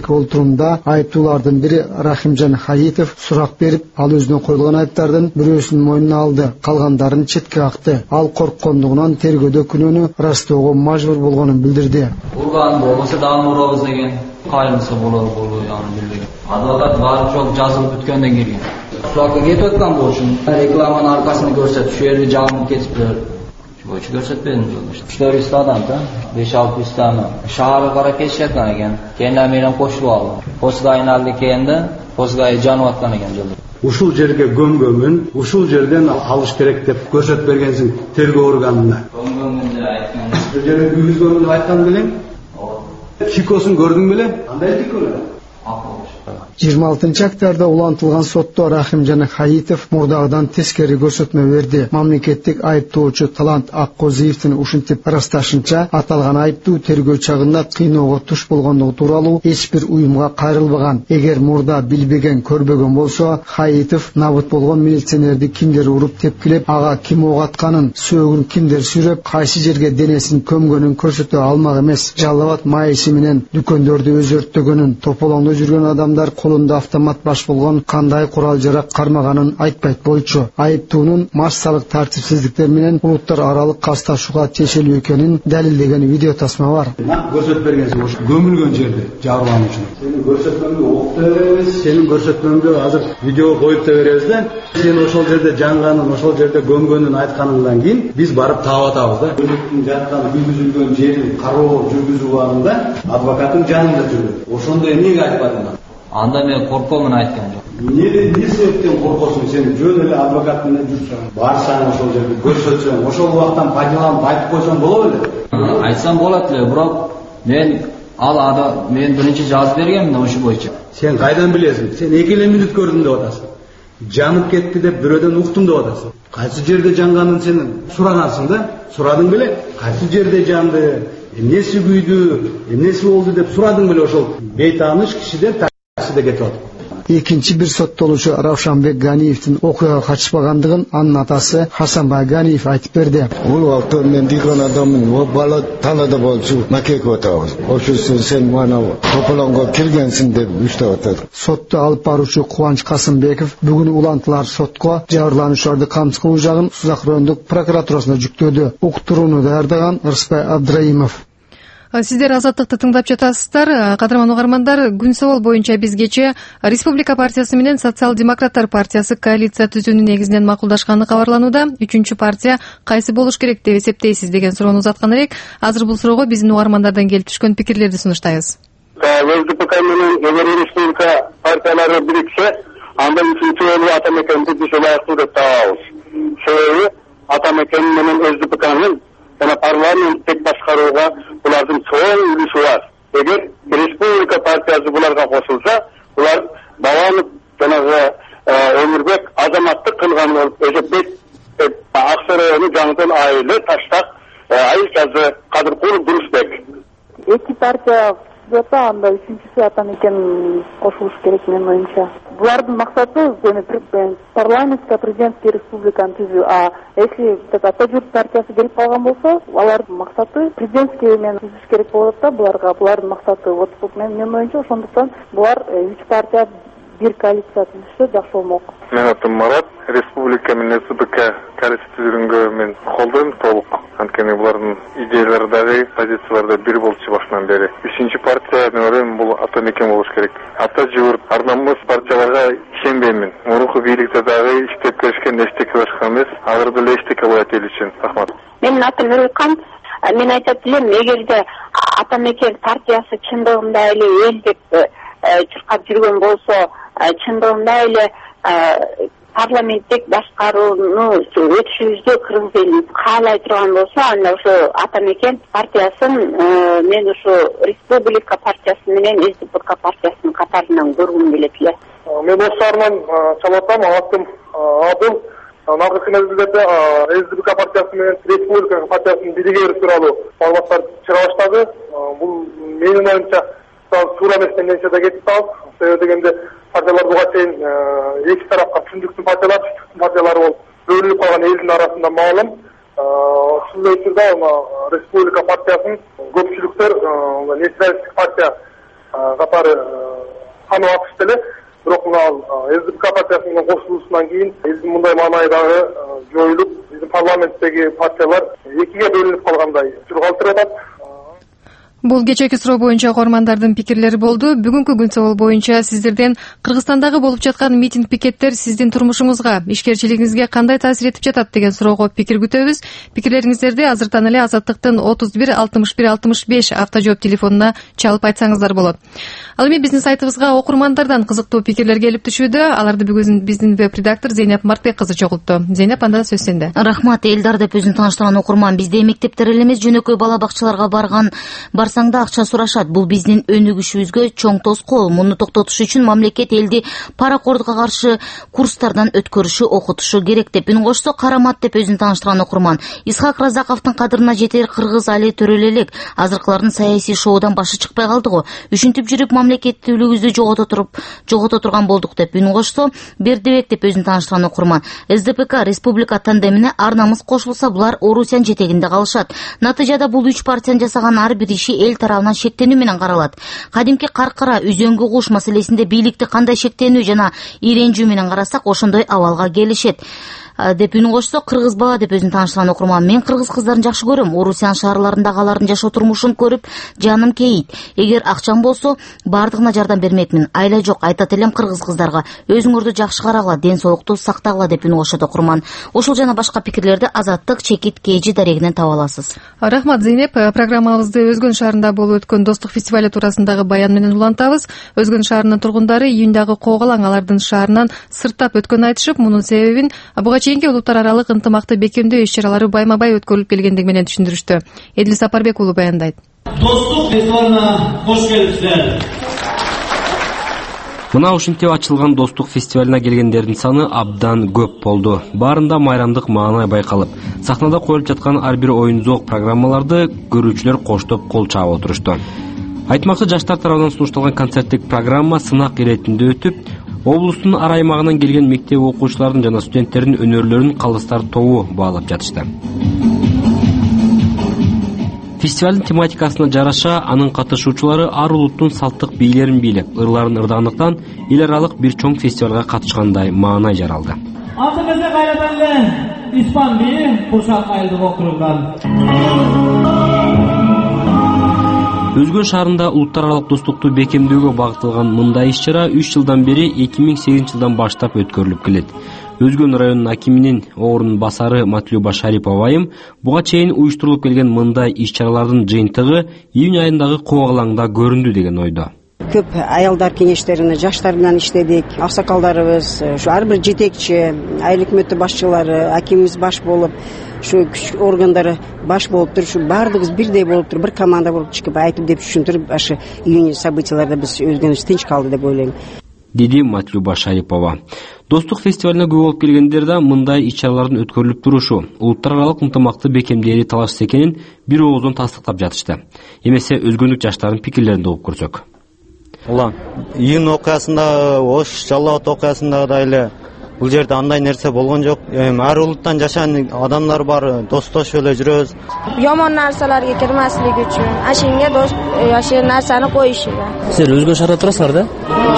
кечээки олтурумда айыптуулардын бири Рахимжан Хаитов сурак берип, ал өзүнө коюлган айыптардын бирөөсүн мойнуна алды, калгандарын четке какты. Ал корккондугунан тергөөдө күнөөнү ырастоого мажбур болгонун билдирди. Урган болбосо дагы урабыз деген кайрылса болот билдирген. Адвокат барып жол жазылып бүткөндөн келген. Суракка кетип аткан болчумун. Рекламанын аркасын көрсөтүп, şu жерде жаңылып кетиптир. Boyucu göstermedim işte. 300 adam da 5-600 tane. Şahara kara keşfetken eken. Kendine meydan koşulu aldı. Posgay'ın aldı kendi. Posgay'ı canı atkan eken jolda. Ушул жерге gömgömün, ушул жерден алыш керек деп көрсөтүп бергенсиң тергөө органына. Gömgömün деп айткан. Ушул жерде күйгүзгөнү деп айткан белең? Чикосун көрдүң беле? Кандай чиколар? 26 октябрда улантылган сотто Рахимжан Хаитов мурдагыдан тескери көрсөтмө берди. Мамлекеттик айыптоочу Талант Аккозиевдин ушинтип ырасташынча, аталган айыптуу тергөө чагында кыйноого туш болгондугу тууралуу эч бир уюмга кайрылбаган. Эгер мурда билбеген, көрбөгөн болсо, Хаитов набыт болгон милиционерди кимдер уруп тепкилеп, ага ким ок атканын, сөөгүн кимдер сүйрөп, кайсы жерге денесин көмгөнүн көрсөтө алмак эмес. Жалал Абад майысы менен дүкөндөрдү өзөрттөгөнүн, тополоңдо жүргөн адамдар колунда автомат баш болгон кандай курал жарак кармаганын айтпайт болчу. Айыптуунун массалык тартипсиздиктер менен улуттар аралык касташууга чечилүү экенин далилдеген видео тасма бар. Көрсөтүп бергенсиң, ош көмүлгөн жерде жабырлануучу. Сенин көрсөтмөңдү окуп да беребиз, сенин көрсөтмөңдү азыр видео коюп да беребиз да. Сен ошол жерде жанганын, ошол жерде көмгөнүн айтканыңдан кийин биз барып таап атабыз да. Өлүктүн жаткан, күйгүзүлгөн жерин кароо жүргүзүү убагында адвокаттын жанында жүрдү. Ошондо эмнеге айтпадың? Анда мен коркомун айткан жок. Не себептен коркосуң? Сен жөн эле адвокат менен жүрсөң, барсаң ошол жерде көрсөтсөң, ошол убактан пайдаланып айтып койсоң боло беле? Айтсам болот эле, бирок мен биринчи жазып бергенмин ошо боюнча. Сен кайдан билесиң? Сен 2 мүнөт көрдүм деп атасың. Жанып кетти деп бирөөдөн уктум деп атасың. Кайсы жерде жанганын сен сурагансың да? Сурадың беле? Кайсы жерде жанды? Эмнеси күйдү? Эмнеси болду деп сурадың беле ошол бейтааныш кишиден таксиде кетип атып. Экинчи бир соттолуучу Равшанбек Ганиевдин окуяга катышпагандыгын анын атасы Хасанбай Ганиев айтып берди. Бул вакытта мен диган адаммын, бала талада болчу, макек отабыз. Ошусун сен мана тополоңго киргенсиң деп үчтөп атат. Сотто алып баруучу Кубанч Касымбеков бүгүн улантылар сотко жабырлануучуларды камсыз жагын Сузак райондук прокуратурасына жүктөдү. Уктурууну даярдаган Ырысбай Абдраимов. Сиздер Азаттыкты тыңдап жатасыздар. Кадырман угармандар, күн собол боюнча биз кечээ Республика партиясы менен Социал-демократтар партиясы коалиция түзүүнүн негизинен макулдашканы кабарланууда. Үчүнчү партия кайсы болуш керек деп эсептейсиз деген суроону узаткан элек. Азыр бул суроого биздин угармандардан келип түшкөн пикирлерди сунуштайбыз. ЛДПК менен эгер республика партиялары бириксе, анда үчүнчү болуп Атамекенди биз ылайыктуу деп табабыз. Себеби Атамекен менен ЛДПКнын жана парламенттик башкарууга булардын чоң үлүшү бар. Эгер республика партиясы буларга кошулса, булар Бабанов жанагы Өмүрбек азаматтык кылган болуп эсептейт. Аксы району жаңыдан айылы Таштак, Айылчазы, Кадыркулов, Дурусбек. Эки партия жата, анда үчүнчүсү Атамекен кошулуш керек менин оюмча. Булардын максаты парламентская президентская республиканы түзүү. А если Атажурт партиясы келип калган болсо, алардын максаты президентский менен түзүш керек болот да, булардын максаты. Вот менин оюмча ошондуктан булар 3 партия бир коалиция түзүшсө жакшы болмок. Мен атым Марат, республика менен СБК коалиция түзүлгөнгө мен колдойм толук. Анткени булардын идеялары дагы, позициялары да бир болчу башынан бери. 3-чү партия мен бул Атамекен болуш керек. Атажурт, ардамыз партияларга ишенбеймин. Мурунку бийликте дагы иштеп келишкен эчтеке башка эмес. Азыр деле эчтеке болот эл үчүн. Рахмат. Менин атым Нуркан. Мен айтат элем, эгерде Атамекен партиясы чындыгында эле эл деп чуркап жүргөн болсо, чындыгында эле парламенттик башкарууну өтүшүбүздө кыргыз элин каалай турган болсо, анда ошо Атамекен партиясын мен ошо республика партиясы менен СДПК партиясынын катарынан көргүм келет эле. Мен Осарман Чалатам, атым Абыл. Нагы нелерде СДПК партиясы менен республика партиясынын биригери тууралуу маалыматтар чыга баштады. Бул менин оюмча туура эмес тенденцияда кетип калып, себеби дегенде партиялар буга чейин эки тарапка түшүндүктүү партиялар болуп бөлүнүп калган элдин арасында маалым. Ушул учурда республика партиясынын көпчүлүктөр нейтралдык партия катары канып атышты эле. Бирок мына СДПК партиясы менен кошулуусунан кийин элдин мындай маанайы дагы жоюлуп, биздин парламенттеги партиялар экиге бөлүнүп калгандай жүр калтырып атат. Бул кечээки суроо боюнча окурмандардын пикирлери болду. Бүгүнкү күн собол боюнча сиздерден Кыргызстандагы болуп жаткан митинг пикеттер сиздин турмушуңузга, ишкерчилигиңизге кандай таасир этип жатат деген суроого пикир күтөбүз. Пикирлериңиздерди азыртан эле Азаттыктын 31 61 65 автожжооп телефонуна чалып айтсаңыздар болот. Ал эми биздин сайтыбызга окурмандардан кызыктуу пикирлер келип түшүүдө. Аларды бүгүн биздин веб-редактор Зейнеп Мартбек кызы чогултту. Зейнеп, анда сөз сенде. Рахмат, Элдар деп өзүн тааныштырган окурман. Бизде мектептер эле эмес, жөнөкөй бала бакчаларга барсаң да акча сурашат. Бул биздин өнүгүшүбүзгө чоң тоскоол. Муну токтотуш үчүн мамлекет элди паракордукка каршы курстардан өткөрүшү, окутушу керек деп үн кошсо, карамат деп өзүн тааныштырган окурман. Исхак Разаковдун кадырына жетер кыргыз али төрөлө элек. Азыркылардын саясий шоудан башы чыкпай калды го. Үшүнтүп жүрүп мамлекеттүүлүгүбүздү жогото турган болдук деп үн кошсо, Бердибек деп өзүн тааныштырган окурман. СДПК республика тандемине ар намыс кошулса, булар Орусиянын жетегинде калышат. Натыйжада бул 3 партиянын жасаган ар бир иши эл тарабынан шектенүү менен каралат. Кадимки каркара, үзөңгү куш маселесинде бийликти кандай шектенүү жана иренжүү менен карасак, ошондой абалга келишет деп үн кошсо, Кыргыз бала деп өзүн тааныштырган окурман. Мен кыргыз кыздарын жакшы көрөм. Орусиян шаарларындагы алардын жашоо турмушун көрүп жаным кейит. Эгер акчам болсо, бардыгына жардам бермекмин. Айла жок, айтат элем кыргыз кыздарга. Өзүңөрдү жакшы карагыла, ден соолукту сактагыла деп үн кошот окурман. Ошол жана башка пикирлерди Азаттык Чекит КЖ дарегинен таба аласыз. Рахмат, Зейнеп. Программабызды Өзгөн шаарында болуп өткөн достук фестивали туурасындагы баян менен улантабыз. Өзгөн шаарынын тургундары июндагы коогалаң алардын шаарынан сырттап өткөнүн айтышып, мунун себебин буга чейинки улуттар аралык ынтымакты бекемдөө иш-чаралары байма-бай өткөрүлүп келгендиги менен түшүндүрүштү. Эдил Сапарбек уулу баяндайт. Достук фестивалына кош келипсиздер. Мына ушинтип ачылган достук фестивалына келгендердин саны абдан көп болду. Баарында майрамдык маанай байкалып, сахнада коюлуп жаткан ар бир оюн зоок программаларды көрүүчүлөр коштоп кол чаап отурушту. Айтмакчы жаштар тарабынан сунушталган концерттик программа сынак иретинде өтүп, облустун ар аймагынан келген мектеп окуучулардын жана студенттердин өнөрлөрүн калыстар тобу баалап жатышты. Фестивалдын тематикасына жараша, анын катышуучулары ар улуттун салттык бийлерин бийлеп, ырларын ырдагандыктан эл аралык бир чоң фестивалга катышкандай маанай жаралды. Алтыбызда кайрадан испан бии Куршак айылдык округунан. Өзгөн шаарында улуттар аралык достукту бекемдөөгө багытталган мындай иш-чара 3 жылдан бери 2008 жылдан баштап өткөрүлүп келет. Өзгөн районунун акиминин орун басары Матлюба Шарипова айым буга чейин уюштурулуп келген мындай иш-чаралардын жыйынтыгы июнь айындагы коогалаңда көрүндү деген ойдо. Көп аялдар кеңештерине жаштар менен иштедик. Аксакалдарыбыз, ар бир жетекчи, айыл өкмөтү башчылары, акимибиз баш болуп, şu күч органдары баш болуп туруп, şu бардыгыбыз бирдей болуп туруп, бир команда болуп чыгып айтып деп түшүндүрүп, ашы июнь событияларда биз өзгөнүбүз тынч калды деп ойлойм. Деди Матлюба Шарипова. Достук фестивалына көп болуп келгендер да мындай иш-чаралардын өткөрүлүп турушу, улуттар аралык ынтымакты бекемдээри талашсыз экенин бир ооздон тастыктап жатышты. Эмесе өзгөнүк жаштардын пикирлерин угуп көрсөк. Улан, июнь окуясында, Ош Жалал Ат окуясында да эле бул жерде андай нерсе болгон жок. Ар улуттан жашаган адамдар бар, достошуп эле жүрөбүз. Yomon narsalarga kirmaslik uchun, ashunga do'st yoshi narsani qo'yishiga. Sizlar Өзгөн шаарда турасыздар да?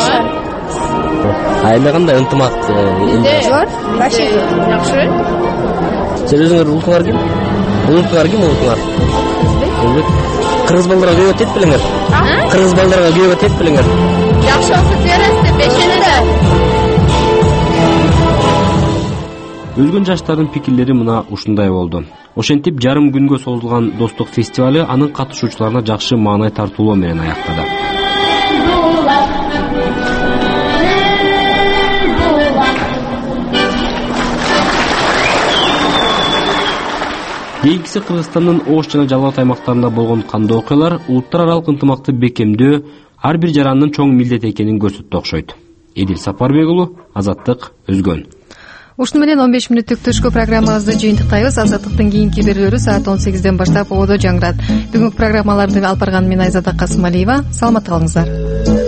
Айла кандай ынтымак? Zo'r, вообще yaxshi. Sizlar өзүңөр улуттар ким? Улуттар ким? O'zbek. Кыргыз балдарга күйөт этип билиңер. Кыргыз балдарга күйөт этип билиңер. Yaxshi o'qib berasiz, beshinida. Өзгөн жаштардын пикирлери мына ушундай болду. Ошентип жарым күнгө созулган достук фестивалы анын катышуучуларына жакшы маанай тартуулоо менен аяктады. Кийинкиси Кыргызстандын Ош жана Жалал Ат аймактарында болгон кандуу окуялар улуттар аралык ынтымакты бекемдөө ар бир жарандын чоң милдет экенин көрсөттү окшойт. Эдил Сапарбек уулу, Азаттык, Өзгөн. Ушуну менен 15 мүнөттүк түшкү программабызды жыйынтыктайбыз. Азаттыктын кийинки берүүлөрү саат 18ден баштап ободо жаңырат. Бүгүнкү программаларды алып барган мен Айзада Касымалиева. Саламатта калыңыздар.